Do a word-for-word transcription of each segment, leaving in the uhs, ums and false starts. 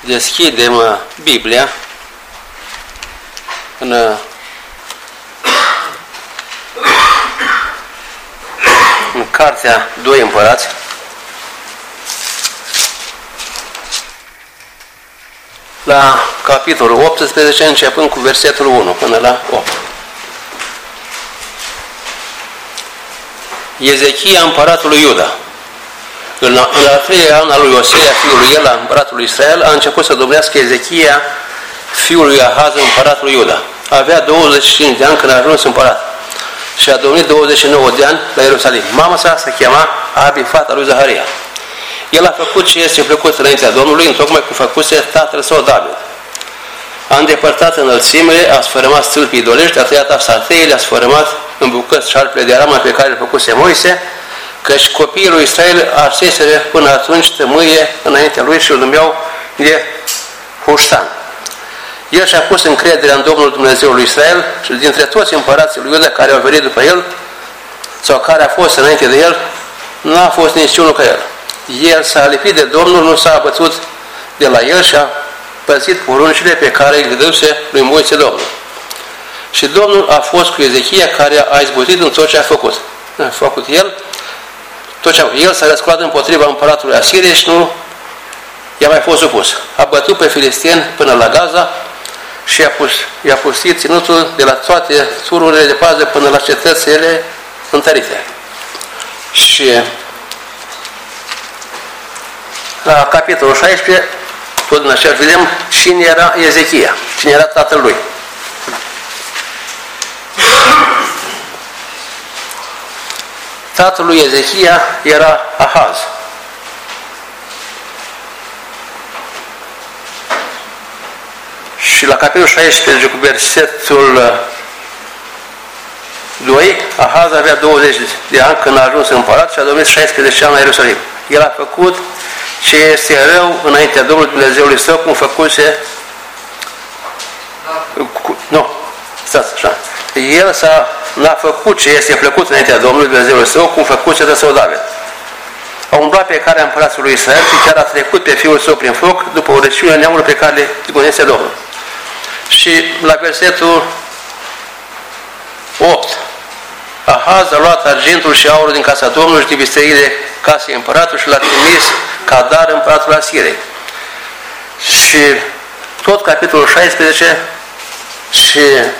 Deschidem Biblia în în cartea doi Împărați, la capitolul optsprezece, începând cu versetul unu până la opt. Ezechia, împăratul lui Iuda. În al treilea an al lui Osia, fiul lui Ela, împăratul lui Israel, a început să domnească Ezechia, fiul lui Ahaz, împăratul lui Iuda. Avea douăzeci și cinci de ani când a ajuns împărat și a domnit douăzeci și nouă de ani la Ierusalim. Mama sa se chema Abi, fata lui Zaharia. El a făcut ce este plăcut înaintea Domnului, întocmai cum făcuse tatăl său David. A îndepărtat înălțimile, a sfărâmat stâlpii idolești, a tăiat apsateile, a sfărâmat în bucăți șarpele de arama pe care le făcuse Moise, căci copiii lui Israel arseseră până atunci tămâie înaintea lui și îl numeau de Huștan. El și-a pus încrederea în Domnul Dumnezeul lui Israel și dintre toți împărații lui Iuda care au venit după el sau care a fost înainte de el, n-a fost niciunul ca el. El s-a lipit de Domnul, nu s-a abătut de la el și a păzit poruncile pe care îi dăduse lui Moise Domnul. Și Domnul a fost cu Ezechia, care a izbutit în tot ce a făcut. A făcut el, tot ce a făcut. El s-a răsculat împotriva împăratului Asiriei și nu i-a mai fost supus. A bătut pe filisteni până la Gaza și i-a, pus, i-a pustit ținutul de la toate tururile de pază până la cetățile întărite. Și la capitolul șaisprezece, tot din așa vedem cine era Ezechia, cine era tatăl lui. Tatăl lui Ezechia era Ahaz. Și la capitolul șaisprezece, cu versetul doi, Ahaz avea douăzeci de ani când a ajuns împărat și a domnit șaisprezece ani la Ierusalim. El a făcut ce este rău înaintea Domnului Dumnezeului său, cum făcuse... Nu, stați așa. El s-a, n-a făcut ce este plăcut înaintea Domnului Dumnezeului său, cum făcuse de său David. A umblat pe care împăratul lui Israel și chiar a trecut pe fiul său prin foc, după urăciunea neamului pe care le tigonise Domnul. Și la versetul opt, Ahaz a luat argintul și aurul din casa Domnului și din bisterile casei împăratului și l-a trimis ca dar împăratul Asiriei. Și tot capitolul șaisprezece și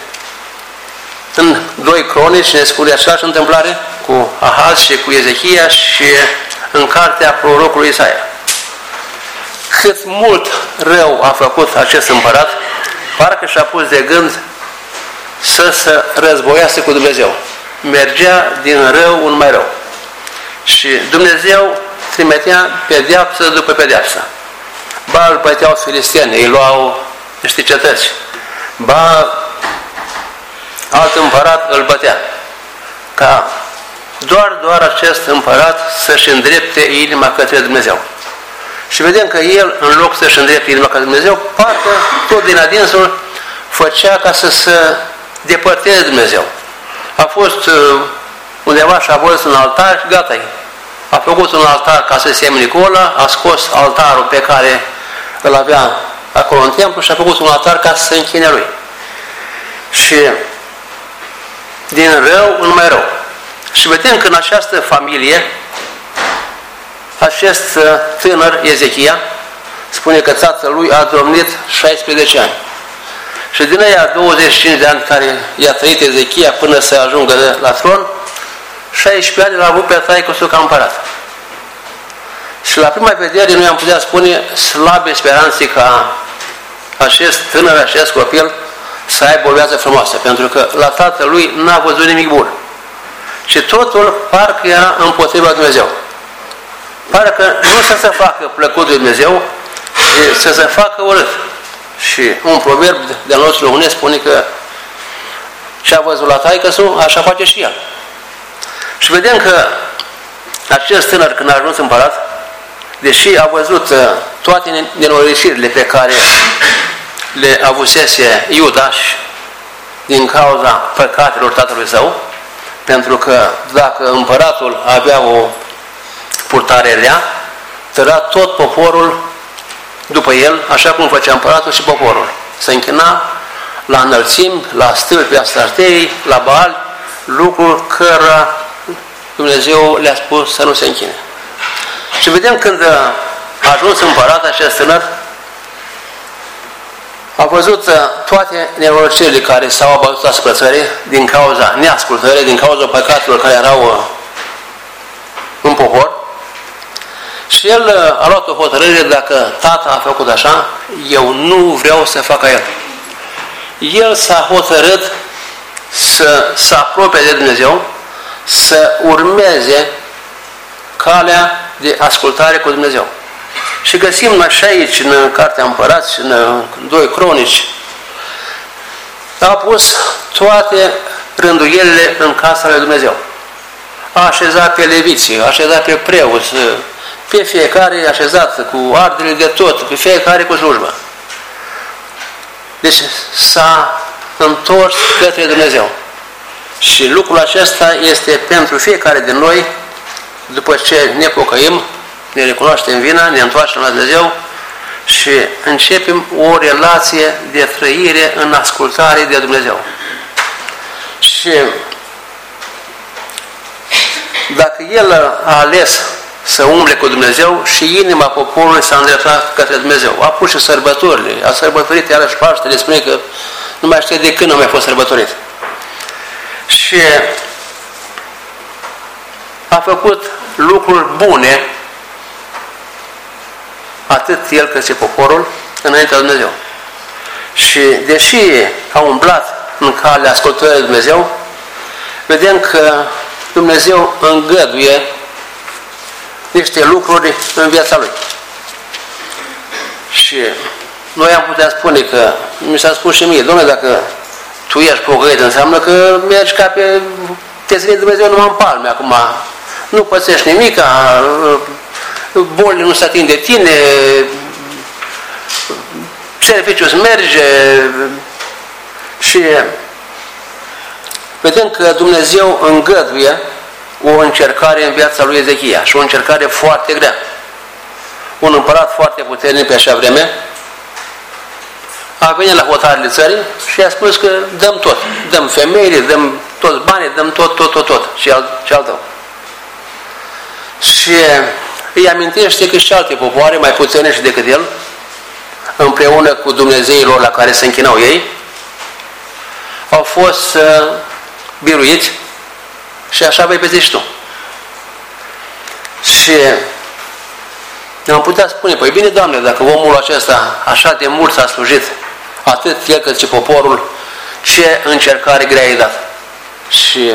în doi Cronici ne spune aceeași întâmplare cu Ahaz și cu Ezechia și în cartea prorocului Isaia. Cât mult rău a făcut acest împărat, parcă și-a pus de gând să se războiască cu Dumnezeu. Mergea din rău în mai rău. Și Dumnezeu trimitea pedeapsă după pedeapsă. Ba îl băteau filisteni, îi luau niște cetăți. Ba alt împărat îl bătea. Ca doar, doar acest împărat să-și îndrepte inima către Dumnezeu. Și vedem că el, în loc să-și îndrepte inima către Dumnezeu, parcă tot din adinsul făcea ca să se depărteze de Dumnezeu. A fost uh, undeva și a văzut un altar și gata-i. A făcut un altar ca să semene cu ăla, a scos altarul pe care îl avea acolo în templu și a făcut un altar ca să se închine lui. Și din rău în mai rău. Și vedem că în această familie, acest tânăr Ezechia spune că tatăl lui a domnit șaisprezece ani. Și din aia douăzeci și cinci de ani care i-a trăit Ezechia până să ajungă la tron, șaisprezece ani l-a avut pe taică său ca împărat. Și la prima vedere noi am putea spune slabe speranțe ca acest tânăr, acest copil să aibă o viață frumoasă, pentru că la tatăl lui n-a văzut nimic bun. Și totul parcă era împotriva Dumnezeu. Parcă nu să se facă plăcut de Dumnezeu, ci să se facă urât. Și un proverb de-al nostru românesc spune că ce-a văzut la taică-su, așa face și el. Și vedem că acest tânăr, când a ajuns împărat, deși a văzut toate nenorocirile pe care le avusese Iuda din cauza păcatelor tatălui său, pentru că dacă împăratul avea o purtare rea, tăra tot poporul după el, așa cum făcea împăratul și poporul. Se închina la înălțimi, la stâlpi, astartei, la Baal, lucruri cărora Dumnezeu le-a spus să nu se închine. Și vedem când a ajuns împărat acest tânăr, a văzut toate nenorocirile care s-au abătut asupra țării din cauza neascultării, din cauza păcatelor care erau în popor. Și el a luat o hotărâre, dacă tata a făcut așa, eu nu vreau să fac ca el. El s-a hotărât să se apropie de Dumnezeu, să urmeze calea de ascultare cu Dumnezeu. Și găsim așa aici, în Cartea Împărați, în doi Cronici, a pus toate rânduielile în casa lui Dumnezeu. A așezat pe leviții, a așezat pe preoți, pe fiecare a așezat cu ardele de tot, pe fiecare cu slujbă. Deci s-a întors către Dumnezeu. Și lucrul acesta este pentru fiecare din noi, după ce ne pocăim, ne recunoaștem vina, ne întoarcem la Dumnezeu și începem o relație de trăire în ascultare de Dumnezeu. Și dacă El a ales să umble cu Dumnezeu și inima poporului s-a îndreptat către Dumnezeu. A pus și sărbătorile, a sărbătorit iarăși Paștele, spune că nu mai știe de când nu mai fost sărbătorit. Și a făcut lucruri bune, atât el cât și poporul, înaintea lui Dumnezeu. Și deși a umblat în calea ascultării de Dumnezeu, vedem că Dumnezeu îngăduie niște lucruri în viața lui. Și noi am putea spune că, mi s-a spus și mie, Doamne, dacă tu ești pocăit, înseamnă că mergi ca pe te ține Dumnezeu numai în palme acum. Nu pățești nimic, bolile nu se ating de tine, serviciul îți merge și vedem că Dumnezeu îngăduie o încercare în viața lui Ezechia și o încercare foarte grea. Un împărat foarte puternic pe așa vreme a venit la hotărârile țării și a spus că dăm tot, dăm femeile, dăm toți banii, dăm tot, tot, tot, tot și al, și al tău. Și îi amintește că și alte popoare mai puternice decât el, împreună cu dumnezeilor la care se închinau ei, au fost uh, biruiți și așa vei peste și tu. Și am putea spune, păi bine, Doamne, dacă omul acesta așa de mult s-a slujit, atât el cât și poporul, ce încercare grea i-a dat. Și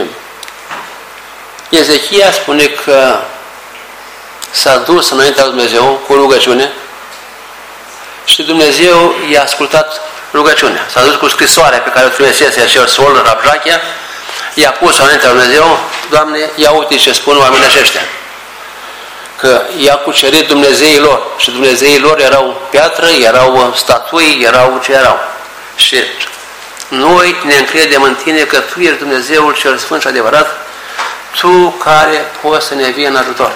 Ezechia spune că s-a dus înaintea lui Dumnezeu cu rugăciune și Dumnezeu i-a ascultat rugăciunea. S-a dus cu scrisoarea pe care o trimisese acel sol, Rabjachia, i-a pus înaintea lui Dumnezeu, Doamne, ia uite ce spun oamenii aceștia. Că i-a cucerit Dumnezeii lor și Dumnezeii lor erau piatră, erau statui, erau ce erau. Și noi ne încredem în Tine că Tu ești Dumnezeul cel Sfânt și adevărat, Tu care poți să ne vii în ajutor.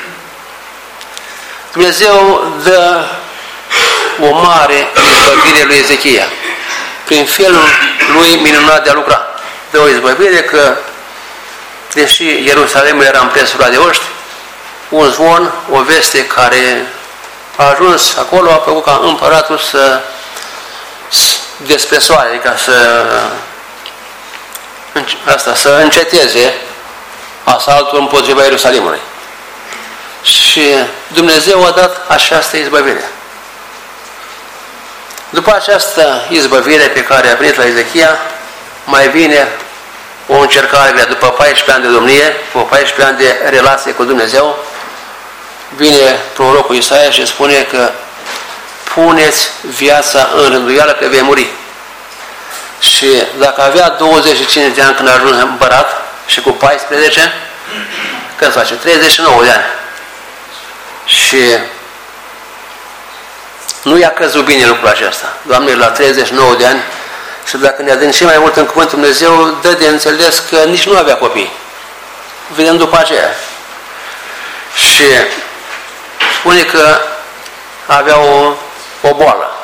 Dumnezeu dă o mare izbăvire lui Ezechia prin felul lui minunat de a lucra. Dă o izbăvire că, deși Ierusalimul era împresurat de oști, un zvon, o veste care a ajuns acolo, a făcut ca împăratul să despresoare, adică să, asta, să înceteze asaltul împotriva Ierusalimului. Și Dumnezeu a dat această izbăvire. După această izbăvire pe care a venit la Ezechia, mai vine o încercare grea. După paisprezece ani de domnie, după paisprezece ani de relație cu Dumnezeu, vine prorocul Isaia și spune că puneți viața în rânduială că vei muri. Și dacă avea douăzeci și cinci de ani când a ajuns împărat și cu paisprezece, când face? treizeci și nouă de ani. Și nu i-a căzut bine lucrul acesta. Doamne, la treizeci și nouă de ani, și dacă ne adâncim mai mult în cuvântul Dumnezeu, dă de înțeles că nici nu avea copii. Vedem după aceea. Și spune că avea o o boală.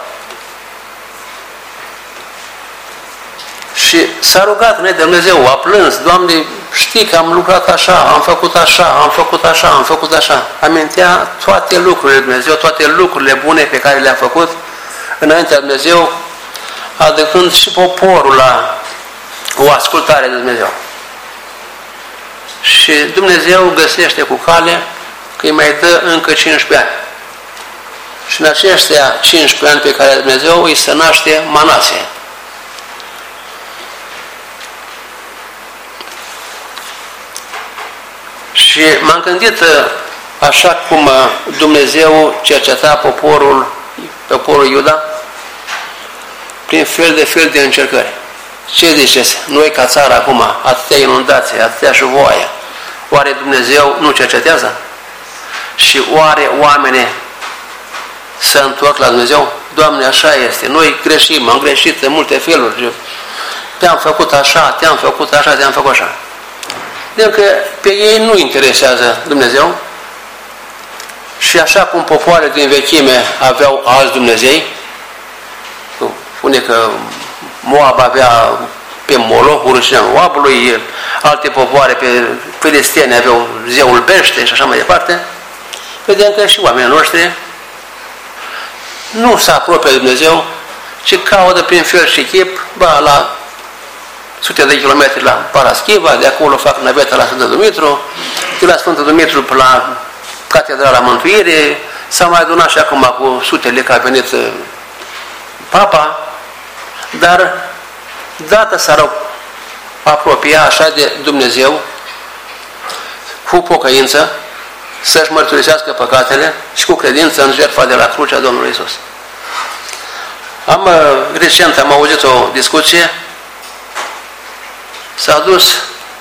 Și s-a rugat înainte de Dumnezeu, a plâns, Doamne, știi că am lucrat așa, am făcut așa, am făcut așa, am făcut așa. Amintea toate lucrurile de Dumnezeu, toate lucrurile bune pe care le-a făcut înaintea de Dumnezeu, aducând și poporul la o ascultare de Dumnezeu. Și Dumnezeu găsește cu cale că îi mai dă încă cincisprezece ani. Și în aceștia cincisprezece ani pe care Dumnezeu îi se naște Manase. Și m-am gândit așa cum Dumnezeu cerceta poporul, poporul Iuda, prin fel de fel de încercări. Ce ziceți? Noi ca țară acum, atâtea inundații, atâtea șuvoaie, oare Dumnezeu nu cercetează? Și oare oamenii se întorc la Dumnezeu? Doamne, așa este, noi greșim, am greșit în multe feluri, te-am făcut așa, te-am făcut așa, te-am făcut așa. Pentru că pe ei nu interesează Dumnezeu și așa cum popoarele din vechime aveau alți Dumnezei, spune că Moab avea pe Moloch, rușinea Moabului, alte popoare pe filisteni aveau zeul Bește și așa mai departe, vedem că și oamenii noștri nu se apropie de Dumnezeu, ci caută prin fel și chip, ba, la sute de kilometri la Paraschiva, de acolo fac naveta la Sfântul Dumitru, de la Sfântul Dumitru până la Catedrala Mântuirii, s-a mai adunat și acum cu sutele că a venit Papa, dar dacă s-ar apropia așa de Dumnezeu, cu pocăință, să-și mărturisească păcatele și cu credință în jertfa de la crucea Domnului Iisus. Am, recent am auzit o discuție, s-a dus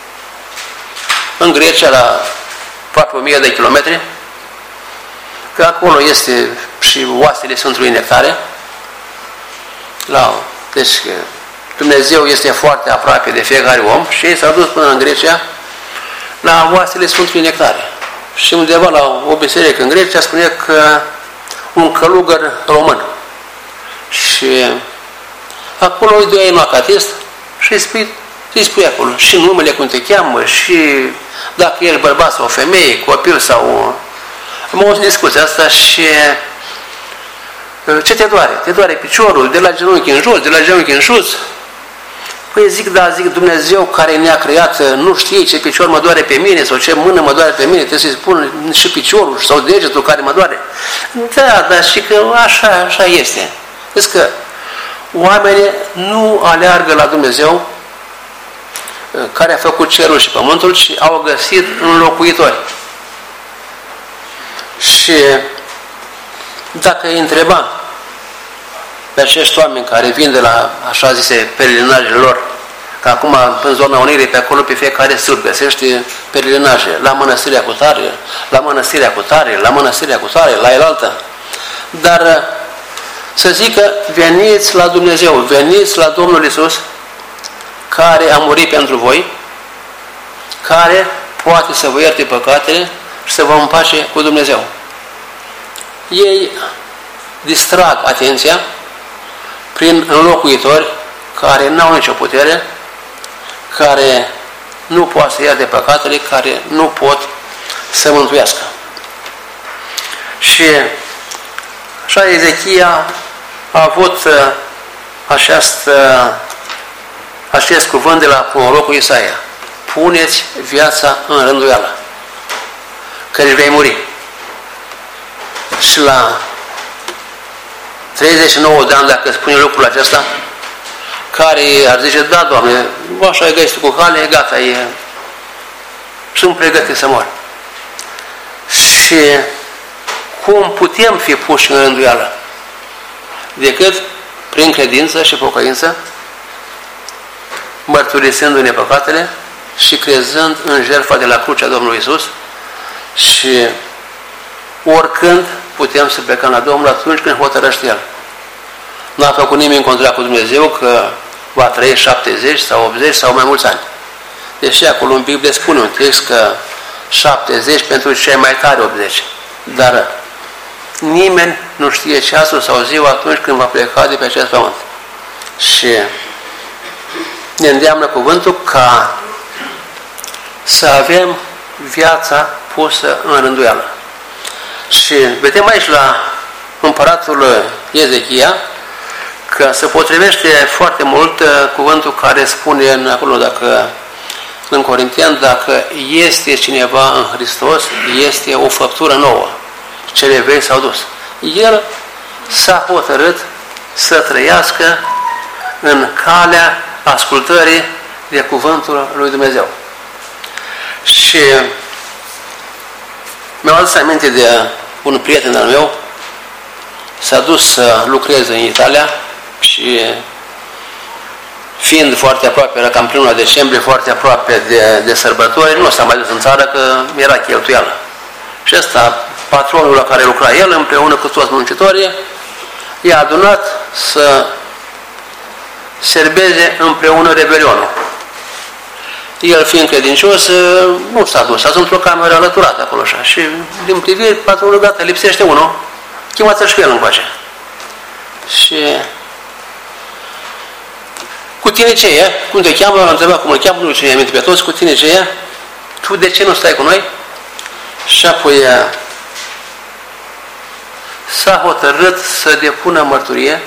în Grecia la aproape o mie de kilometri, că acolo este și oastele Sfântului Nectare. La, deci Dumnezeu este foarte aproape de fiecare om și ei s-au dus până în Grecia la oastele Sfântului Nectare. Și undeva la o biserică în Grecia spune că un călugăr român. Și acolo îi doi un acatist și îi spui, îi spui acolo și numele cum te cheamă și dacă ești bărbat sau o femeie, copil sau... Am auzit discuția asta și ce te doare? Te doare piciorul, de la genunchi în jos, de la genunchi în sus? Păi zic, da, zic, Dumnezeu care ne-a creat, nu știe ce picior mă doare pe mine sau ce mână mă doare pe mine, trebuie să-i spun și piciorul sau degetul care mă doare. Da, dar și că așa, așa este. Deci că oamenii nu aleargă la Dumnezeu care a făcut cerul și pământul, ci au găsit înlocuitori. Și dacă îi întreba pe acești oameni care vin de la, așa zise, pelerinajele lor, că acum în zona Unirii, pe acolo, pe fiecare sârb găsește pelerinaje, la mănăstirea cu tare, la mănăstirea cu tare, la mănăstirea cu tare, la elaltă. Dar să zică, veniți la Dumnezeu, veniți la Domnul Iisus, care a murit pentru voi, care poate să vă ierte păcatele și să vă împace cu Dumnezeu. Ei distrag atenția prin înlocuitori care n-au nicio putere, care nu pot să ierte păcatele, care nu pot să mântuiască. Și așa Ezechia a avut această, acest cuvânt de la prorocul Isaia. Puneți viața în rânduială, că își vei muri. Și la treizeci și nouă de ani, dacă spune lucrul acesta, care ar zice, da, Doamne, așa e găsit cu cale, gata, e, sunt pregătit să mor. Și cum putem fi puși în rânduială? Decât prin credință și pocăință, mărturisindu-ne păcatele și crezând în jertfa de la crucea Domnului Iisus și oricând putem să plecăm la Domnul atunci când hotărăște El. Nu a făcut nimeni contract cu Dumnezeu că va trăi șaptezeci sau optzeci sau mai mulți ani. Deși acolo în Biblie spune un text că șaptezeci pentru cei mai tari optzeci. Dar nimeni nu știe ceasul sau ziua atunci când va pleca de pe acest pământ. Și ne îndeamnă cuvântul ca să avem viața pusă în rânduială. Și vedem aici la împăratul Ezechia că se potrivește foarte mult cuvântul care spune în acolo, dacă în Corinteni, dacă este cineva în Hristos, este o făptură nouă. Cele vechi s-au dus. El s-a hotărât să trăiască în calea ascultării de cuvântul lui Dumnezeu. Și mi-am adus aminte de un prieten al meu, s-a dus să lucreze în Italia și fiind foarte aproape, era cam prin luna decembrie, foarte aproape de, de sărbători, nu s-a mai dus în țară că era cheltuială. Și ăsta, patronul la care lucra el, împreună cu toți muncitorii, i-a adunat să serbeze împreună Revelionul. El, fiind credincios, nu s-a dus, s-a dus într-o cameră alăturată acolo așa. Și din privire, patronul, gata, lipsește unul, chemați-l și pe el încoace. Și cu tine ce e? Cum te cheamă? L-am întrebat cum îl cheamă, nu știu aminte pe toți, cu tine ce e? Tu de ce nu stai cu noi? Și apoi s-a hotărât să depună mărturie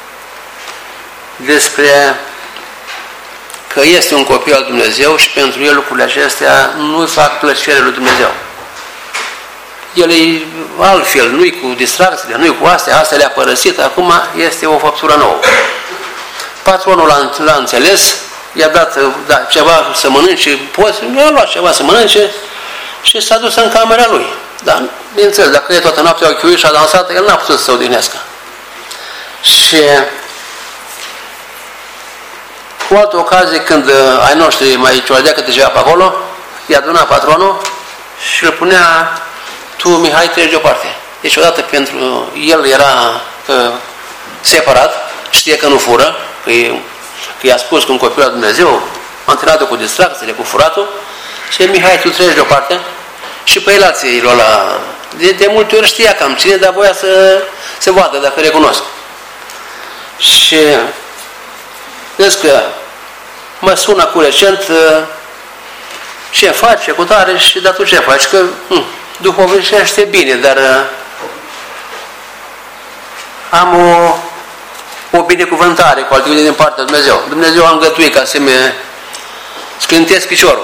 despre că este un copil al Dumnezeu și pentru el lucrurile acestea nu fac plăcere lui Dumnezeu. El e altfel, nu-i cu distracțiile, nu-i cu astea, astea le-a părăsit, acum este o făptură nouă. Patronul l-a, l-a înțeles, i-a dat da, ceva să mănânce, poți, i-a luat ceva să mănânce și s-a dus în camera lui. Dar, bineînțeles, dacă e toată noaptea o chiuit și a dansat, el n-a putut să se odihnească. Și cu altă ocazie, când ai noștri mai ciolădea câte ceva pe acolo, i-a adunat patronul și îl punea, tu, Mihai, treci deoparte. Deci odată pentru el era uh, separat, știe că nu fură, că, e, că i-a spus că un copil al Dumnezeu, antrenat cu distracțiile, cu furatul, și Mihai, tu treci deoparte, și pe el alții îi lua la... De, de multe ori știa cam cine, dar voia să se vadă dacă recunosc. Și vezi că mă sună cu recent ce face cu tare și dar tu ce faci? Că hm, duhovnicește bine, dar am o, o binecuvântare cu altele din partea lui Dumnezeu. Dumnezeu a îngătuit ca să-mi sclintesc piciorul.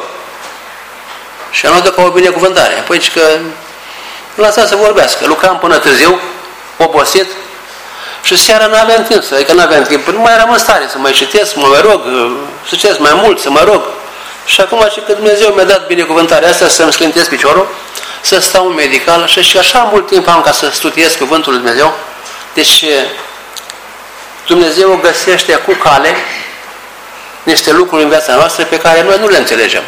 Și am luat ca o binecuvântare. Apoi zice că lăsa să vorbească. Lucram până târziu, obosit, și seara n-aveam timp, adică n-aveam timp. Nu mai eram în stare să mai citesc, să mă rog, să citesc mai mult, să mă rog. Și acum zice că Dumnezeu mi-a dat binecuvântarea asta să-mi sclintesc piciorul, să stau în medical și, și așa mult timp am ca să studiez cuvântul lui Dumnezeu. Deci Dumnezeu găsește cu cale niște lucruri în viața noastră pe care noi nu le înțelegem.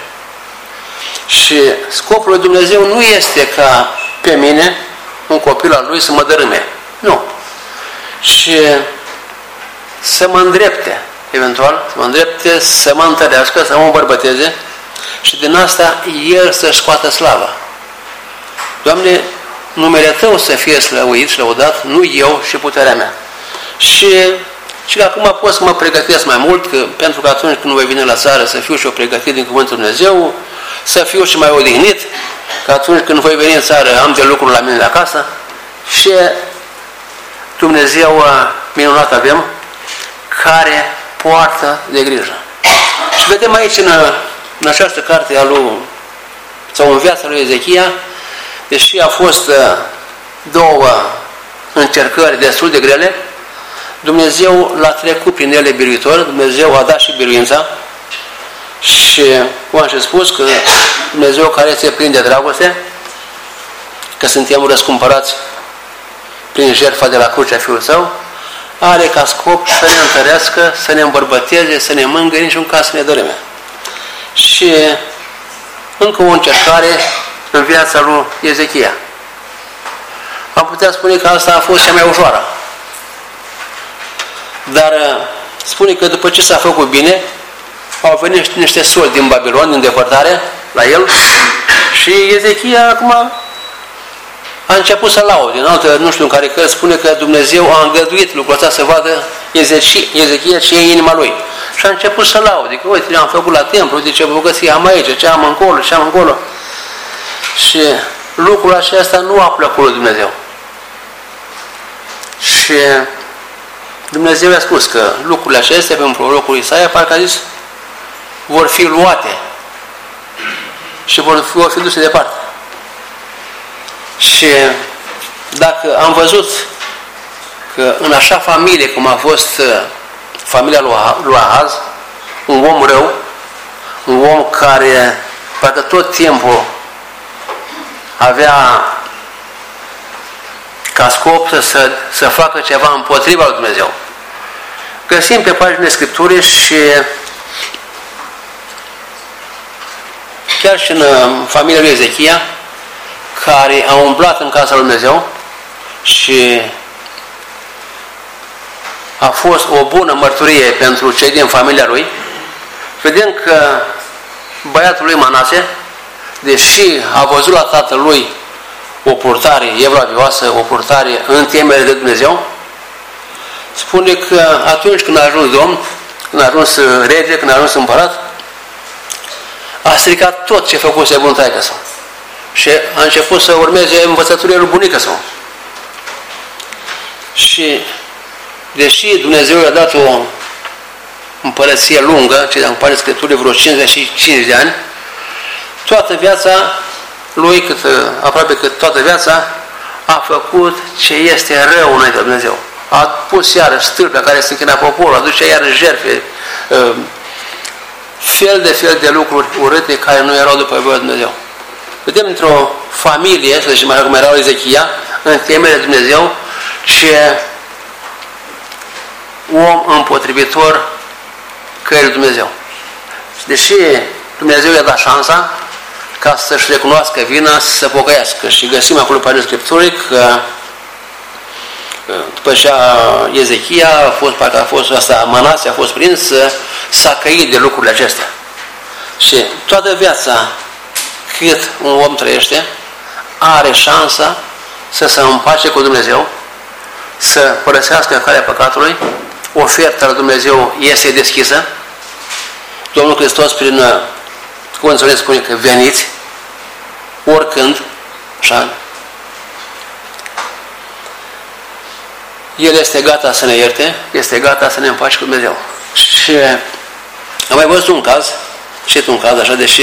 Și scopul lui Dumnezeu nu este ca pe mine, un copil al lui, să mă dărâme. Nu. Și să mă îndrepte, eventual, să mă îndrepte, să mă întărească, să mă îmbărbăteze și din asta El să-și scoată slava. Doamne, numele Tău să fie slăuit și lăudat, nu eu și puterea mea. Și, și acum pot să mă pregătesc mai mult, că, pentru că atunci când voi vine la țară să fiu și eu pregătit din Cuvântul Dumnezeu, să fiu și mai odihnit, că atunci când voi veni în țară am de lucruri la mine de acasă și Dumnezeu minunat avem, care poartă de grijă. Și vedem aici în, în această carte a lui, sau în viața lui Ezechia, deși a fost două încercări destul de grele, Dumnezeu l-a trecut prin ele biruitor, Dumnezeu a dat și biruința și, cum am și spus, că Dumnezeu care se prinde dragoste, că suntem răscumpărați prin jertfa de la crucea Fiului Său, are ca scop să ne întărească, să ne îmbărbăteze, să ne mângâie, niciun caz să ne dărâme. Și încă o încercare în viața lui Ezechia. Am putea spune că asta a fost cea mai ușoară. Dar spune că după ce s-a făcut bine, au venit niște soli din Babilon, din depărtare, la el, și Ezechia acum a început să laude. În altă, nu știu în care cărți, spune că Dumnezeu a îngăduit lucrul ăsta să vadă Ezechia ce e în inima lui. Și a început să laude, că uite, am făcut la templu, uite ce bogăție am aici, ce am încolo, ce am încolo. Și lucrul acesta nu a plăcut lui Dumnezeu. Și Dumnezeu a spus că lucrurile acestea, pe prorocul Isaia, parcă a zis, vor fi luate și vor fi, vor fi duse departe. Și dacă am văzut că în așa familie cum a fost familia lui Ahaz, un om rău, un om care parcă tot timpul avea ca scop să, să facă ceva împotriva lui Dumnezeu. Găsim pe paginile Scripturii și chiar și în familia lui Ezechia, care a umblat în casa lui Dumnezeu și a fost o bună mărturie pentru cei din familia lui, vedem că băiatul lui Manase, deși a văzut la tatălui o purtare evlavioasă, o purtare în temere de Dumnezeu, spune că atunci când a ajuns domn, când a ajuns rege, când a ajuns împărat, a stricat tot ce făcuse bunul taică său. Și a început să urmeze învățăturile lui bunică său. Și deși Dumnezeu i-a dat o împărăție lungă, ce în pare Scripturii vreo cincizeci și cinci de ani, toată viața lui, cât, aproape cât toată viața, a făcut ce este rău înainte de Dumnezeu. A pus iarăși stâlpi la care se închina poporul, aducea iarăși jertfe, fel de fel de lucruri urâte care nu erau după voia de Dumnezeu. Vedem într-o familie, să zicem așa cum era Ezechia, în temele de Dumnezeu, ce om împotrivitor căile lui Dumnezeu. Deși Dumnezeu i-a dat șansa ca să-și recunoască vina, să se pocăiască. Și găsim acolo pe Scripturii că după ce Ezechia a fost, parcă a fost asta, Manase a fost prins, s-a căit de lucrurile acestea. Și toată viața cât un om trăiește, are șansa să se împace cu Dumnezeu, să părăsească calea păcatului, oferta lui Dumnezeu este deschisă. Domnul Hristos prin cuvântul spune că veniți oricând, așa, El este gata să ne ierte, este gata să ne împace cu Dumnezeu. Și am mai văzut un caz, cit un caz așa, deși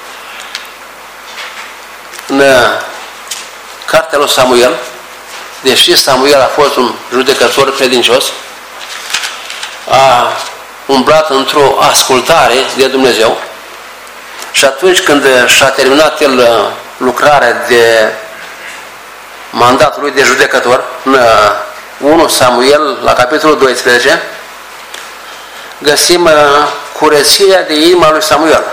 în cartea lui Samuel, deși Samuel a fost un judecător credincios, a umblat într-o ascultare de Dumnezeu și atunci când și-a terminat el lucrarea de mandatul lui de judecător, în unu Samuel, la capitolul doisprezece, găsim curățirea de inima lui Samuel.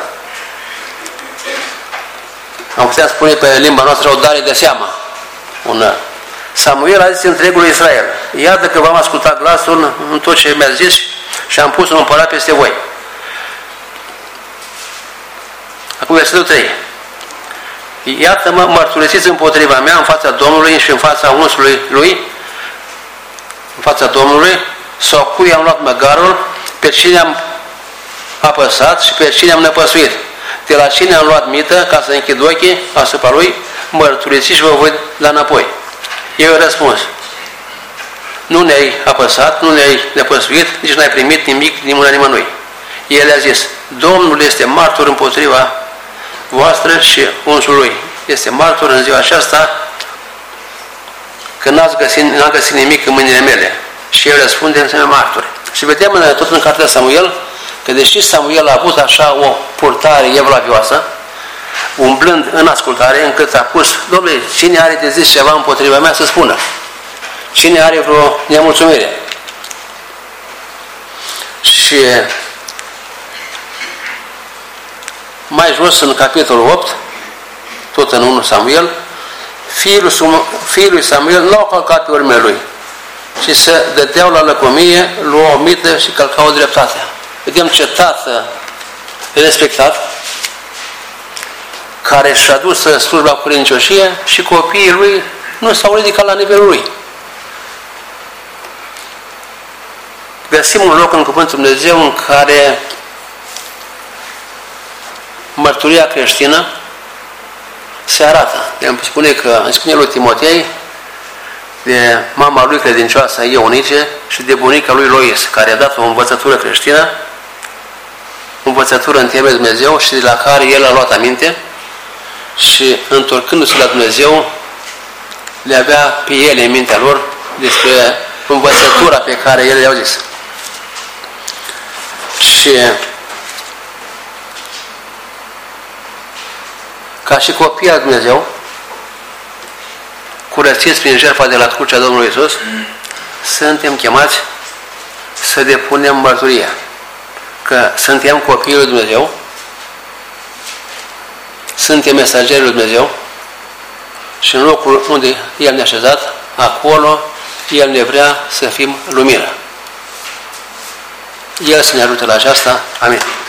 Am putea spune pe limba noastră o dare de seamă. Un Samuel a zis întregul Israel: iată că v-am ascultat glasul în tot ce mi-a zis și am pus un împărat peste voi. Acum versetul trei. Iată-mă, mărturisiți împotriva mea în fața Domnului și în fața unsului lui, în fața Domnului, sau cui am luat măgarul, pe cine am apăsat și pe cine am năpăsuit. De la cine am luat mită ca să închid ochii asupra lui, mărturisiți și vă voi da înapoi. Eu i-am răspuns: nu ne-ai apăsat, nu ne-ai năpăsuit, nici n-ai primit nimic din mâna nimănui. El a zis: Domnul este martor împotriva voastră și unsul lui este martor în ziua aceasta că n-ați găsit, n-am găsit nimic în mâinile mele. Și el răspunde: înseamnă martori. Și vedem în, tot în cartea Samuel că deși Samuel a avut așa o purtare evlavioasă, umblând în ascultare, încât a pus: Dom'le, cine are de zis ceva împotriva mea să spună? Cine are vreo nemulțumire? Și mai jos, în capitolul opt, tot în unu Samuel, fiul lui Samuel n-au călcat pe urmele lui, și se dădeau la lăcomie, luau o mită și călcau dreptatea. Vedem ce tată respectat, care și-a dus slujba cu credincioșie, și copiii lui nu s-au ridicat la nivelul lui. Găsim un loc în Cuvântul Dumnezeu în care mărturia creștină se arată. Spune că, îmi spune lui Timotei, de mama lui credincioasă Eunice și de bunica lui Lois, care a dat o învățătură creștină, o învățătură în temele Dumnezeu și de la care el a luat aminte și întorcându-se la Dumnezeu le avea pe ele în mintea lor despre învățătura pe care el le-au zis. Și ca și copiii al Dumnezeu, curățiți prin jertfa de la crucea Domnului Iisus, suntem chemați să depunem mărturia că suntem copiii lui Dumnezeu, suntem mesagerii lui Dumnezeu și în locul unde El ne-a așezat, acolo El ne vrea să fim lumină. El să ne ajute la aceasta. Amin.